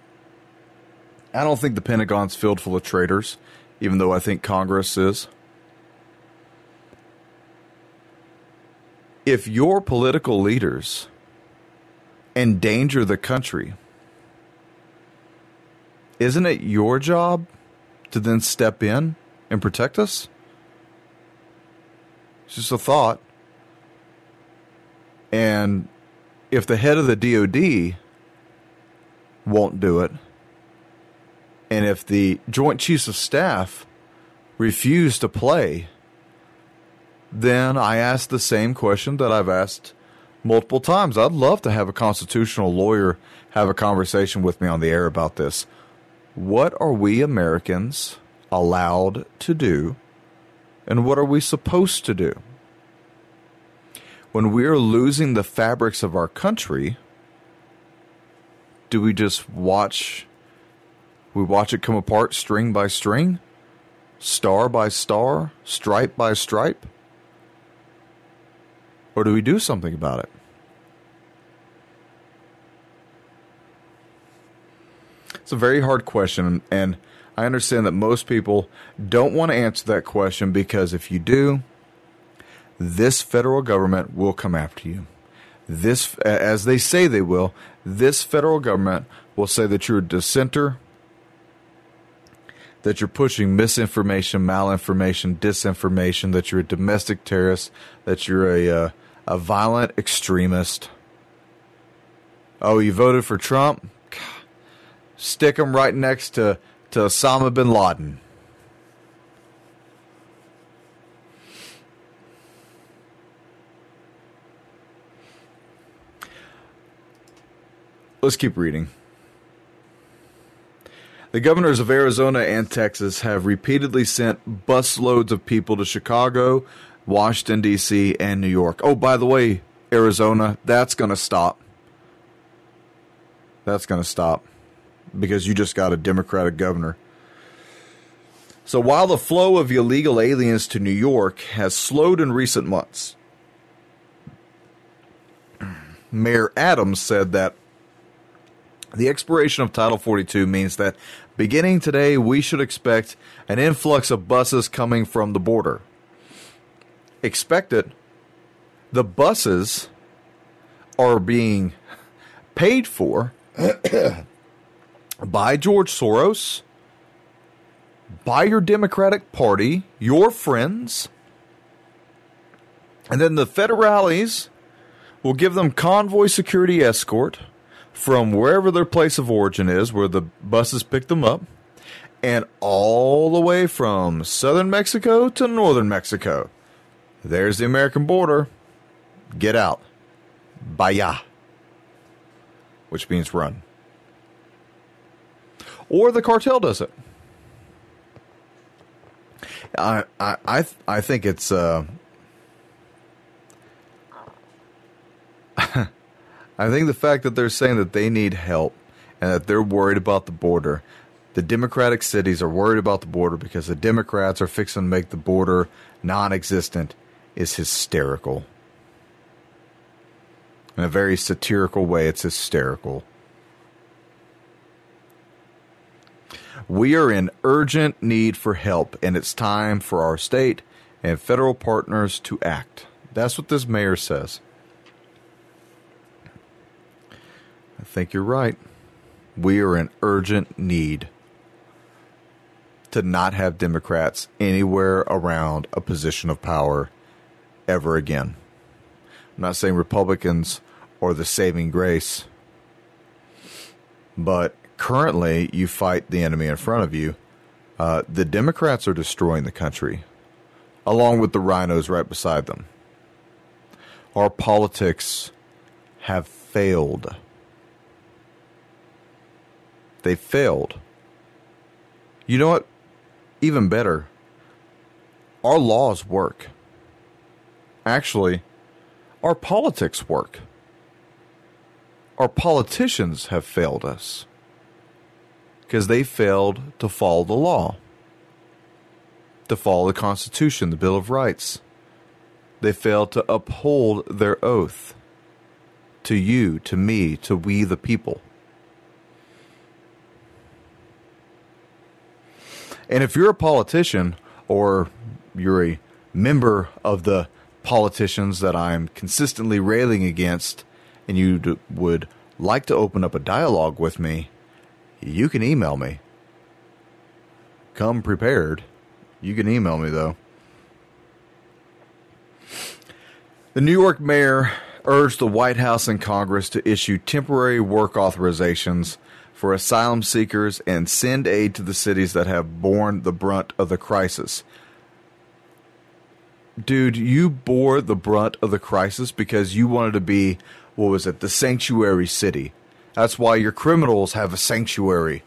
I don't think the Pentagon's filled full of traitors, even though I think Congress is. If your political leaders endanger the country, isn't it your job to then step in and protect us? It's just a thought. And if the head of the D O D won't do it, and if the Joint Chiefs of Staff refuse to play, then I ask the same question that I've asked multiple times. I'd love to have a constitutional lawyer have a conversation with me on the air about this. What are we Americans allowed to do, and what are we supposed to do? When we're losing the fabrics of our country, do we just watch, we watch it come apart string by string, star by star, stripe by stripe? Or do we do something about it? It's a very hard question, and I understand that most people don't want to answer that question because if you do, this federal government will come after you. This, as they say they will, this federal government will say that you're a dissenter, that you're pushing misinformation, malinformation, disinformation, that you're a domestic terrorist, that you're a uh, a violent extremist. Oh, you voted for Trump? Stick him right next to, to Osama bin Laden. Let's keep reading. The governors of Arizona and Texas have repeatedly sent busloads of people to Chicago, Washington, D C, and New York. Oh, by the way, Arizona, that's going to stop. That's going to stop because you just got a Democratic governor. So while the flow of illegal aliens to New York has slowed in recent months, Mayor Adams said that the expiration of Title forty-two means that beginning today, we should expect an influx of buses coming from the border. Expect it. The buses are being paid for by George Soros, by your Democratic Party, your friends, and then the federales will give them convoy security escort from wherever their place of origin is, where the buses pick them up, and all the way from southern Mexico to northern Mexico. There's the American border. Get out. Vaya. Which means run. Or the cartel does it. I I I, I think it's uh, I think the fact that they're saying that they need help and that they're worried about the border, the Democratic cities are worried about the border because the Democrats are fixing to make the border non-existent, is hysterical. In a very satirical way, it's hysterical. We are in urgent need for help, and it's time for our state and federal partners to act. That's what this mayor says. I think you're right. We are in urgent need to not have Democrats anywhere around a position of power ever again. I'm not saying Republicans are the saving grace, but currently you fight the enemy in front of you. Uh, the Democrats are destroying the country, along with the rhinos right beside them. Our politics have failed. They failed. You know what? Even better, our laws work. Actually, our politics work. Our politicians have failed us because they failed to follow the law, to follow the Constitution, the Bill of Rights. They failed to uphold their oath to you, to me, to we the people. And if you're a politician or you're a member of the politicians that I'm consistently railing against and you d- would like to open up a dialogue with me, you can email me. Come prepared. You can email me, though. The New York mayor urged the White House and Congress to issue temporary work authorizations for asylum seekers and send aid to the cities that have borne the brunt of the crisis. Dude, you bore the brunt of the crisis because you wanted to be, what was it, the sanctuary city. That's why your criminals have a sanctuary.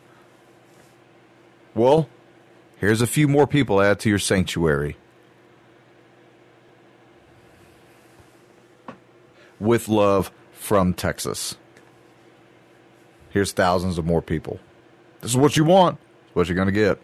Well, here's a few more people add to your sanctuary. With love from Texas. Here's thousands of more people. This is what you want. It's what you're going to get.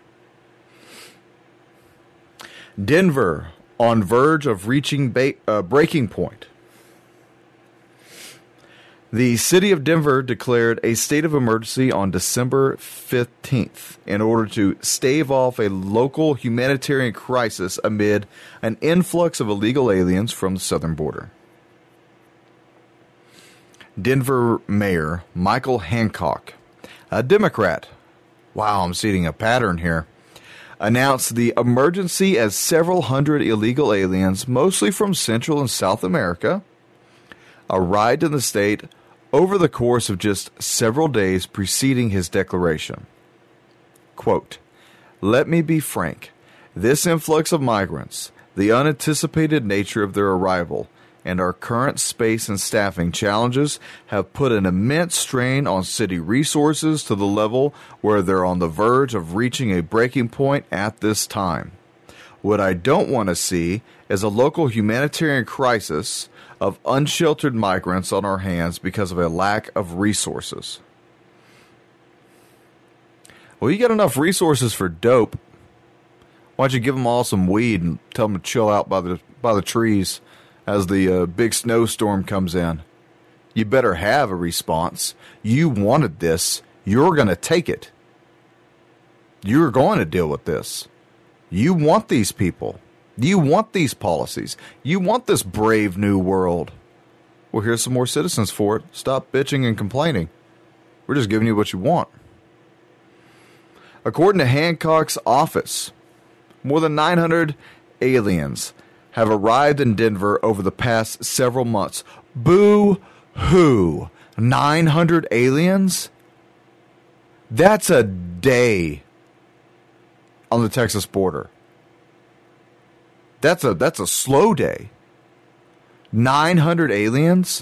Denver on verge of reaching ba- uh, breaking point. The city of Denver declared a state of emergency on December fifteenth in order to stave off a local humanitarian crisis amid an influx of illegal aliens from the southern border. Denver Mayor Michael Hancock, a Democrat, wow, I'm seeing a pattern here, announced the emergency as several hundred illegal aliens, mostly from Central and South America, arrived in the state over the course of just several days preceding his declaration. Quote, "Let me be frank. This influx of migrants, the unanticipated nature of their arrival, and our current space and staffing challenges have put an immense strain on city resources to the level where they're on the verge of reaching a breaking point at this time. What I don't want to see is a local humanitarian crisis of unsheltered migrants on our hands because of a lack of resources." Well, you got enough resources for dope. Why don't you give them all some weed and tell them to chill out by the by the trees as the uh, big snowstorm comes in? You better have a response. You wanted this. You're going to take it. You're going to deal with this. You want these people. You want these policies. You want this brave new world. Well, here's some more citizens for it. Stop bitching and complaining. We're just giving you what you want. According to Hancock's office, more than nine hundred aliens have arrived in Denver over the past several months. Boo-hoo. nine hundred aliens? That's a day on the Texas border. That's a that's a slow day. nine hundred aliens?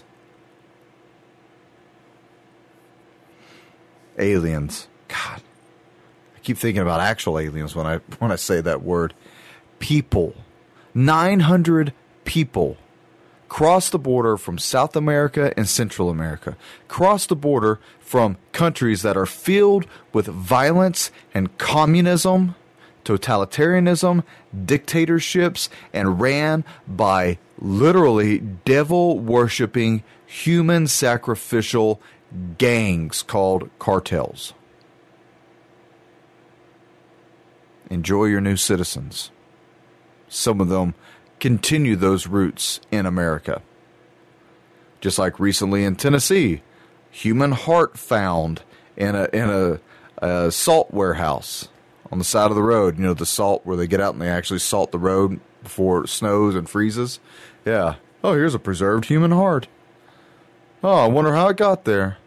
Aliens. God. I keep thinking about actual aliens when I when I say that word. People. nine hundred people cross the border from South America and Central America. Cross the border from countries that are filled with violence and communism, totalitarianism, dictatorships, and ran by literally devil-worshipping, human-sacrificial gangs called cartels. Enjoy your new citizens. Some of them continue those roots in America. Just like recently in Tennessee, human heart found in a in a, a salt warehouse on the side of the road. You know, the salt where they get out and they actually salt the road before it snows and freezes. Yeah. Oh, here's a preserved human heart. Oh, I wonder how it got there.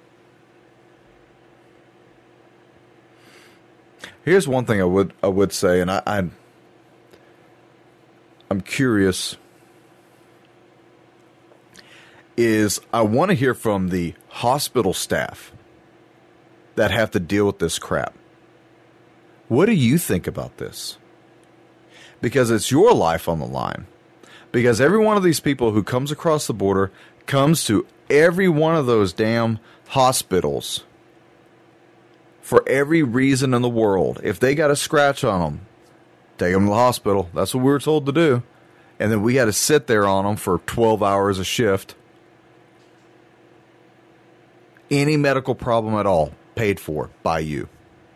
Here's one thing I would I would say, and I, I I'm curious, is I want to hear from the hospital staff that have to deal with this crap. What do you think about this? Because it's your life on the line. Because every one of these people who comes across the border comes to every one of those damn hospitals for every reason in the world. If they got a scratch on them, take them to the hospital. That's what we were told to do. And then we had to sit there on them for twelve hours a shift. Any medical problem at all, paid for by you.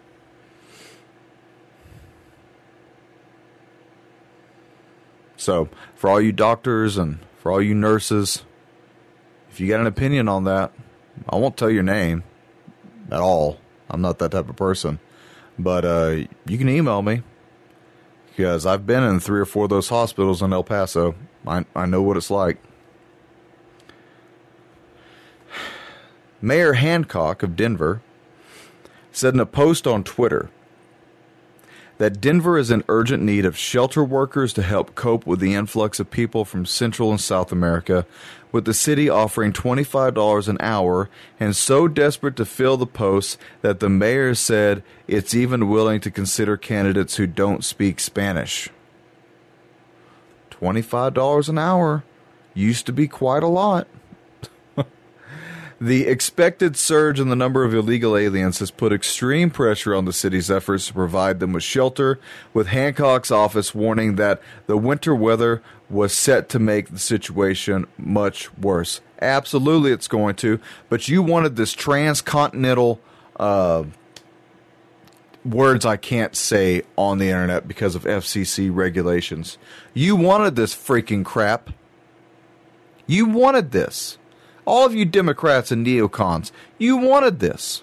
So, for all you doctors and for all you nurses, if you got an opinion on that, I won't tell your name at all. I'm not that type of person. But uh, you can email me. Because I've been in three or four of those hospitals in El Paso. I, I know what it's like. Mayor Hancock of Denver said in a post on Twitter that Denver is in urgent need of shelter workers to help cope with the influx of people from Central and South America, with the city offering twenty-five dollars an hour, and so desperate to fill the posts that the mayor said it's even willing to consider candidates who don't speak Spanish. twenty-five dollars an hour used to be quite a lot. The expected surge in the number of illegal aliens has put extreme pressure on the city's efforts to provide them with shelter, with Hancock's office warning that the winter weather was set to make the situation much worse. Absolutely, it's going to. But you wanted this transcontinental uh, words I can't say on the internet because of F C C regulations. You wanted this freaking crap. You wanted this. All of you Democrats and neocons, you wanted this.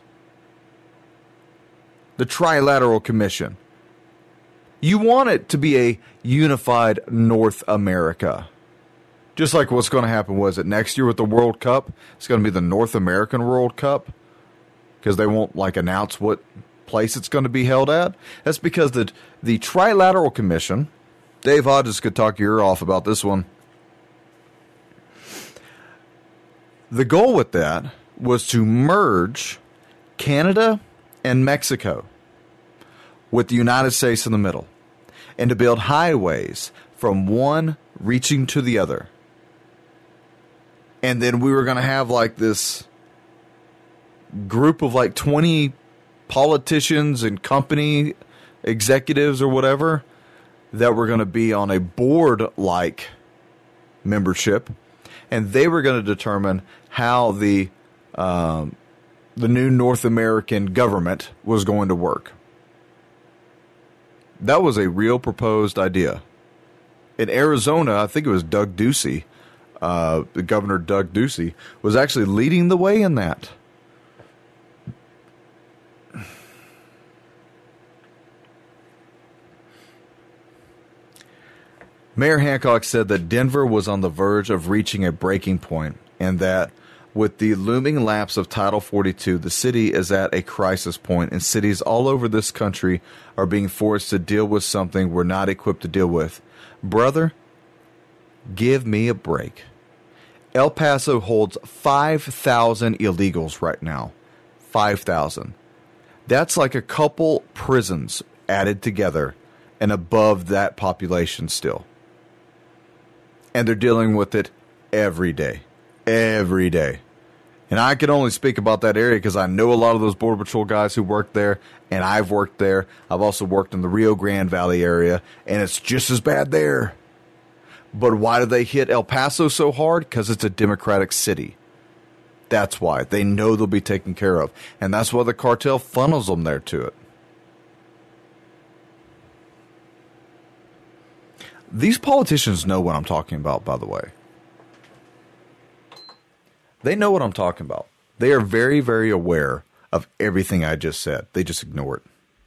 The Trilateral Commission. You want it to be a unified North America. Just like what's going to happen, was it next year with the World Cup? It's going to be the North American World Cup. Because they won't like announce what place it's going to be held at. That's because the, the Trilateral Commission, Dave Hodges could talk your ear off about this one. The goal with that was to merge Canada and Mexico with the United States in the middle, and to build highways from one reaching to the other. And then we were going to have like this group of like twenty politicians and company executives or whatever that were going to be on a board-like membership. And they were going to determine how the um, the new North American government was going to work. That was a real proposed idea. In Arizona, I think it was Doug Ducey, uh, the Governor Doug Ducey, was actually leading the way in that. Mayor Hancock said that Denver was on the verge of reaching a breaking point, and that with the looming lapse of Title forty-two, the city is at a crisis point, and cities all over this country are being forced to deal with something we're not equipped to deal with. Brother, give me a break. El Paso holds five thousand illegals right now. five thousand. That's like a couple prisons added together and above that population still. And they're dealing with it every day. Every day. And I can only speak about that area because I know a lot of those Border Patrol guys who work there, and I've worked there. I've also worked in the Rio Grande Valley area, and it's just as bad there. But why do they hit El Paso so hard? Because it's a Democratic city. That's why. They know they'll be taken care of. And that's why the cartel funnels them there to it. These politicians know what I'm talking about, by the way. They know what I'm talking about. They are very, very aware of everything I just said. They just ignore it.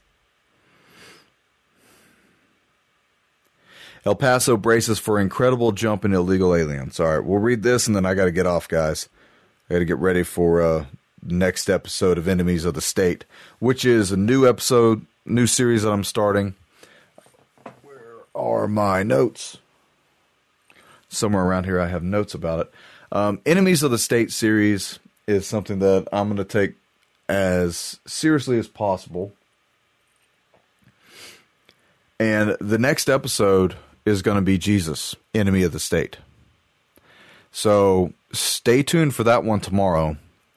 El Paso braces for incredible jump in illegal aliens. All right, we'll read this, and then I got to get off, guys. I got to get ready for uh, next episode of Enemies of the State, which is a new episode, new series that I'm starting. Are my notes. Somewhere around here I have notes about it. Um, Enemies of the State series is something that I'm going to take as seriously as possible. And the next episode is going to be Jesus, Enemy of the State. So stay tuned for that one tomorrow.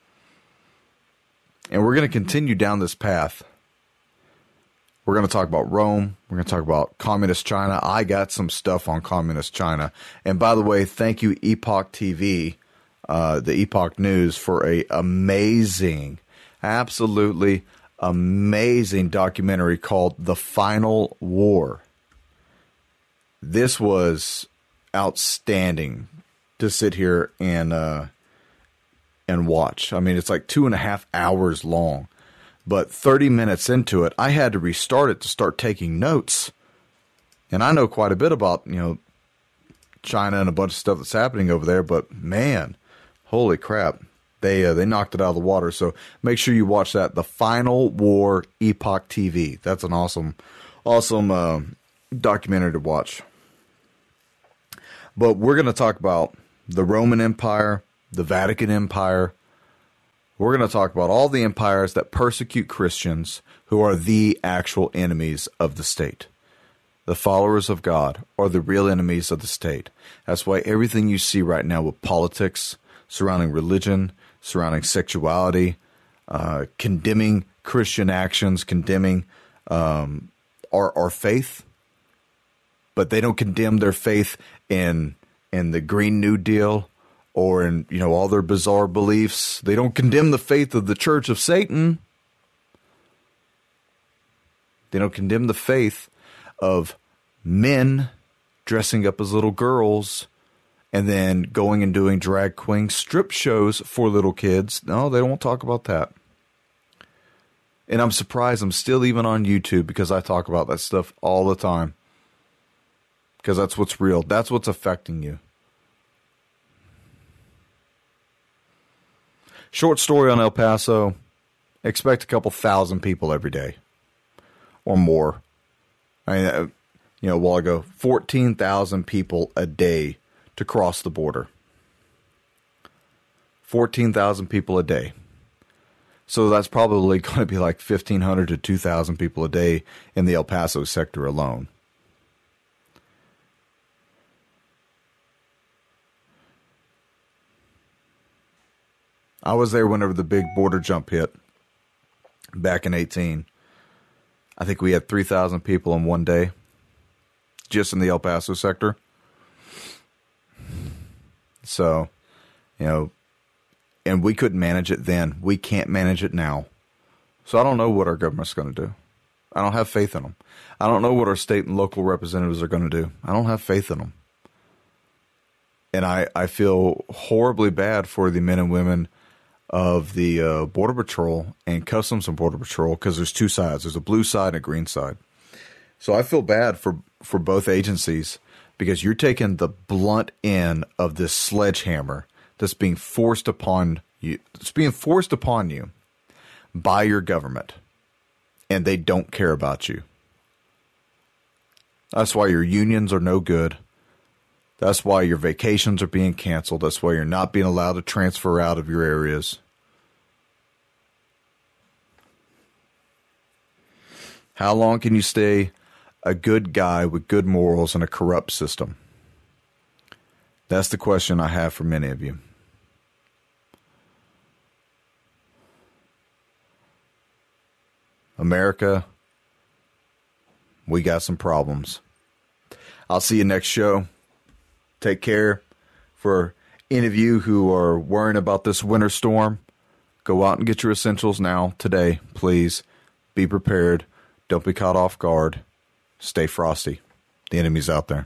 And we're going to continue down this path. We're going to talk about Rome. We're going to talk about Communist China. I got some stuff on Communist China. And by the way, thank you, Epoch T V, uh, the Epoch News, for a amazing, absolutely amazing documentary called The Final War. This was outstanding to sit here and uh, and watch. I mean, it's like two and a half hours long. But thirty minutes into it, I had to restart it to start taking notes. And I know quite a bit about, you know, China and a bunch of stuff that's happening over there. But, man, holy crap. They uh, they knocked it out of the water. So make sure you watch that. The Final War, Epoch T V. That's an awesome, awesome uh, documentary to watch. But we're going to talk about the Roman Empire, the Vatican Empire. We're going to talk about all the empires that persecute Christians who are the actual enemies of the state. The followers of God are the real enemies of the state. That's why everything you see right now with politics surrounding religion, surrounding sexuality, uh, condemning Christian actions, condemning um, our our faith, but they don't condemn their faith in in the Green New Deal or in, you know, all their bizarre beliefs. They don't condemn the faith of the Church of Satan. They don't condemn the faith of men dressing up as little girls and then going and doing drag queen strip shows for little kids. No, they don't talk about that. And I'm surprised I'm still even on YouTube because I talk about that stuff all the time. Because that's what's real. That's what's affecting you. Short story on El Paso. Expect a couple thousand people every day. Or more. I mean, you know, a while ago, fourteen thousand people a day to cross the border. fourteen thousand people a day. So that's probably going to be like fifteen hundred to two thousand people a day in the El Paso sector alone. I was there whenever the big border jump hit back in eighteen. I think we had three thousand people in one day just in the El Paso sector. So, you know, and we couldn't manage it then. We can't manage it now. So I don't know what our government's going to do. I don't have faith in them. I don't know what our state and local representatives are going to do. I don't have faith in them. And I, I feel horribly bad for the men and women of the uh, Border Patrol and Customs and Border Patrol, because there's two sides. There's a blue side and a green side. So I feel bad for, for both agencies because you're taking the blunt end of this sledgehammer that's being forced upon you. It's being forced upon you by your government, and they don't care about you. That's why your unions are no good. That's why your vacations are being canceled. That's why you're not being allowed to transfer out of your areas. How long can you stay a good guy with good morals in a corrupt system? That's the question I have for many of you. America, we got some problems. I'll see you next show. Take care. For any of you who are worrying about this winter storm, go out and get your essentials now, today, please. Be prepared. Don't be caught off guard. Stay frosty. The enemy's out there.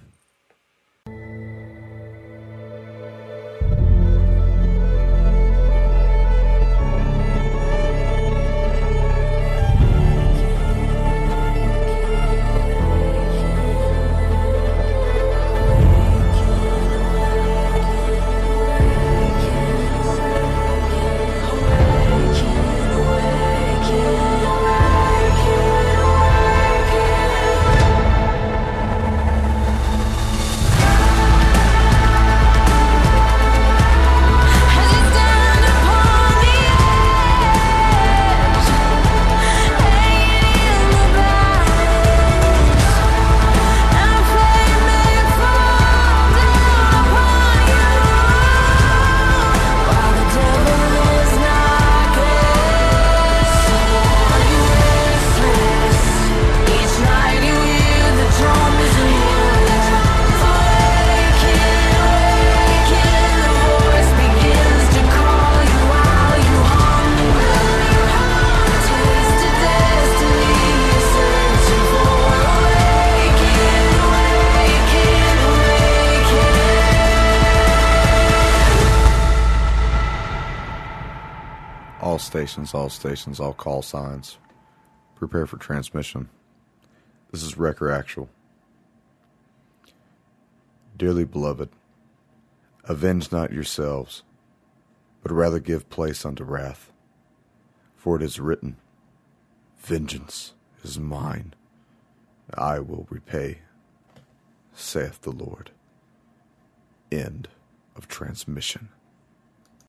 All stations, all stations, all call signs. Prepare for transmission. This is Wrecker Actual. Dearly beloved, avenge not yourselves, but rather give place unto wrath. For it is written, vengeance is mine, I will repay, saith the Lord. End of transmission.